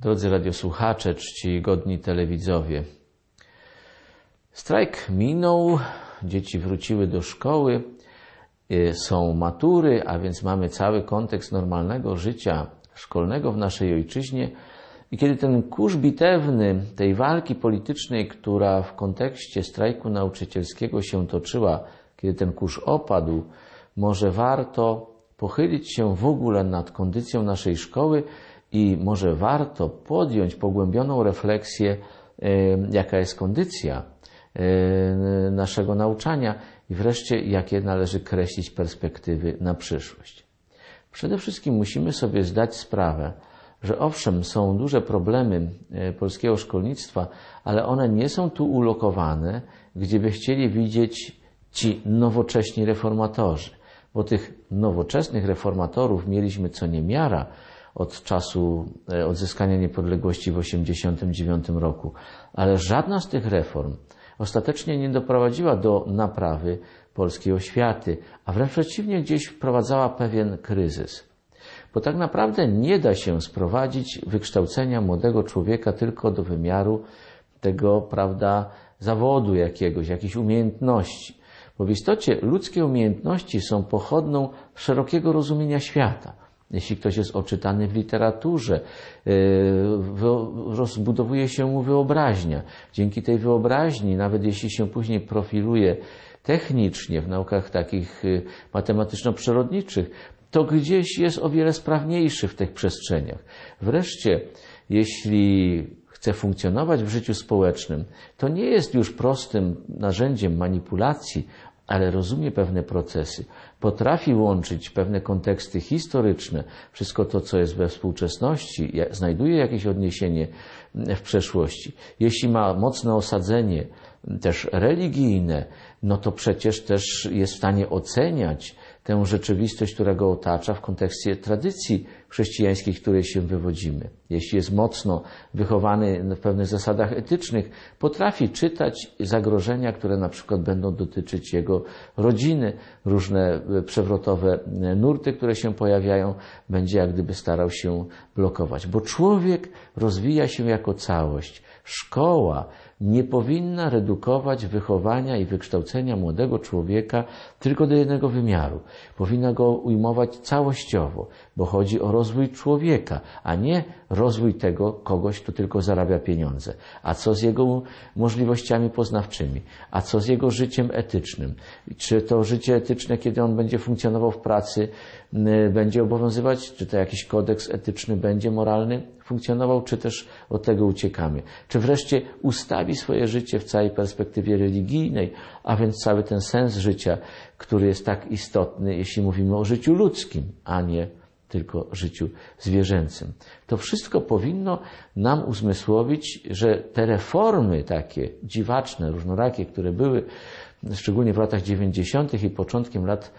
Drodzy radiosłuchacze, czcigodni telewidzowie. Strajk minął, dzieci wróciły do szkoły, są matury, a więc mamy cały kontekst normalnego życia szkolnego w naszej ojczyźnie. I kiedy ten kurz bitewny tej walki politycznej, która w kontekście strajku nauczycielskiego się toczyła, kiedy ten kurz opadł, może warto pochylić się w ogóle nad kondycją naszej szkoły i może warto podjąć pogłębioną refleksję, jaka jest kondycja naszego nauczania i wreszcie jakie należy kreślić perspektywy na przyszłość. Przede wszystkim musimy sobie zdać sprawę, że owszem, są duże problemy polskiego szkolnictwa, ale one nie są tu ulokowane, gdzie by chcieli widzieć ci nowocześni reformatorzy. Bo tych nowoczesnych reformatorów mieliśmy co niemiara od czasu odzyskania niepodległości w 1989 roku. Ale żadna z tych reform ostatecznie nie doprowadziła do naprawy polskiej oświaty, a wręcz przeciwnie, gdzieś wprowadzała pewien kryzys. Bo tak naprawdę nie da się sprowadzić wykształcenia młodego człowieka tylko do wymiaru tego, zawodu jakiegoś, jakichś umiejętności. Bo w istocie ludzkie umiejętności są pochodną szerokiego rozumienia świata. Jeśli ktoś jest oczytany w literaturze, rozbudowuje się mu wyobraźnia. Dzięki tej wyobraźni, nawet jeśli się później profiluje technicznie w naukach takich matematyczno-przyrodniczych, to gdzieś jest o wiele sprawniejszy w tych przestrzeniach. Wreszcie, jeśli chce funkcjonować w życiu społecznym, to nie jest już prostym narzędziem manipulacji, ale rozumie pewne procesy, potrafi łączyć pewne konteksty historyczne, wszystko to, co jest we współczesności, znajduje jakieś odniesienie w przeszłości. Jeśli ma mocne osadzenie też religijne, no to przecież też jest w stanie oceniać tę rzeczywistość, która go otacza w kontekście tradycji chrześcijańskich, której się wywodzimy. Jeśli jest mocno wychowany w pewnych zasadach etycznych, potrafi czytać zagrożenia, które na przykład będą dotyczyć jego rodziny, różne przewrotowe nurty, które się pojawiają, będzie jak gdyby starał się blokować. Bo człowiek rozwija się jako całość. Szkoła nie powinna redukować wychowania i wykształcenia młodego człowieka tylko do jednego wymiaru. Powinna go ujmować całościowo, bo chodzi o rozwój człowieka, a nie rozwój tego kogoś, kto tylko zarabia pieniądze. A co z jego możliwościami poznawczymi? A co z jego życiem etycznym? Czy to życie etyczne, kiedy on będzie funkcjonował w pracy, będzie obowiązywać? Czy to jakiś kodeks etyczny będzie moralny funkcjonował, czy też od tego uciekamy? Czy wreszcie ustawi swoje życie w całej perspektywie religijnej, a więc cały ten sens życia, który jest tak istotny, jeśli mówimy o życiu ludzkim, a nie tylko życiu zwierzęcym. To wszystko powinno nam uzmysłowić, że te reformy takie dziwaczne, różnorakie, które były szczególnie w latach 90. i początkiem lat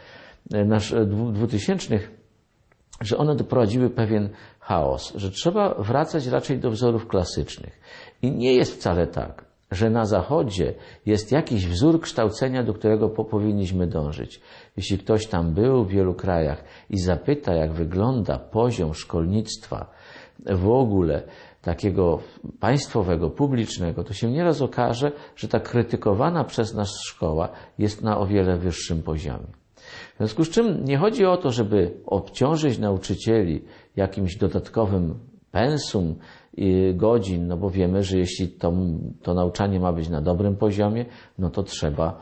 2000, że one doprowadziły pewien chaos, że trzeba wracać raczej do wzorów klasycznych. I nie jest wcale tak, że na Zachodzie jest jakiś wzór kształcenia, do którego powinniśmy dążyć. Jeśli ktoś tam był w wielu krajach i zapyta, jak wygląda poziom szkolnictwa w ogóle takiego państwowego, publicznego, to się nieraz okaże, że ta krytykowana przez nas szkoła jest na o wiele wyższym poziomie. W związku z czym nie chodzi o to, żeby obciążyć nauczycieli jakimś dodatkowym pensum godzin, no bo wiemy, że jeśli to nauczanie ma być na dobrym poziomie, no to trzeba,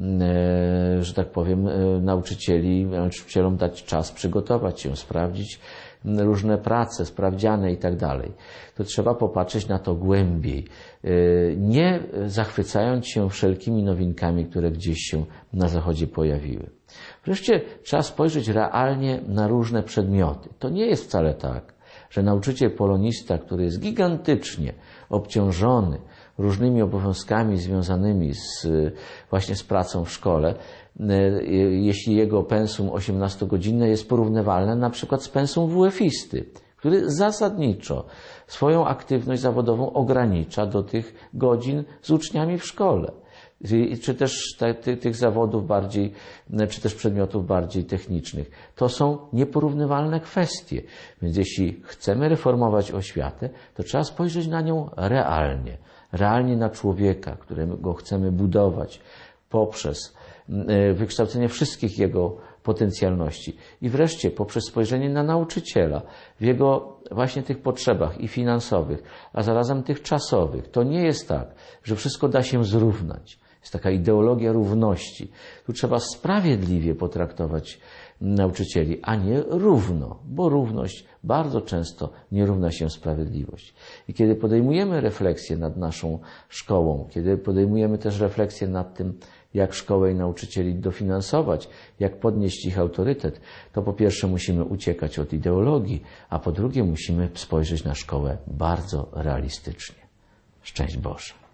że tak powiem, nauczycielom dać czas przygotować się, sprawdzić różne prace, sprawdziane i tak dalej. To trzeba popatrzeć na to głębiej, nie zachwycając się wszelkimi nowinkami, które gdzieś się na Zachodzie pojawiły. Wreszcie trzeba spojrzeć realnie na różne przedmioty. To nie jest wcale tak, że nauczyciel polonista, który jest gigantycznie obciążony różnymi obowiązkami związanymi właśnie z pracą w szkole, jeśli jego pensum 18-godzinne jest porównywalne na przykład z pensum WF-isty, który zasadniczo swoją aktywność zawodową ogranicza do tych godzin z uczniami w szkole. czy też tych zawodów bardziej, czy też przedmiotów bardziej technicznych. To są nieporównywalne kwestie. Więc jeśli chcemy reformować oświatę, to trzeba spojrzeć na nią realnie. Realnie na człowieka, którego chcemy budować poprzez wykształcenie wszystkich jego potencjalności. I wreszcie poprzez spojrzenie na nauczyciela w jego właśnie tych potrzebach i finansowych, a zarazem tych czasowych. To nie jest tak, że wszystko da się zrównać. Jest taka ideologia równości. Tu trzeba sprawiedliwie potraktować nauczycieli, a nie równo, bo równość bardzo często nie równa się sprawiedliwość. I kiedy podejmujemy refleksję nad naszą szkołą, kiedy podejmujemy też refleksję nad tym, jak szkołę i nauczycieli dofinansować, jak podnieść ich autorytet, to po pierwsze musimy uciekać od ideologii, a po drugie musimy spojrzeć na szkołę bardzo realistycznie. Szczęść Boże.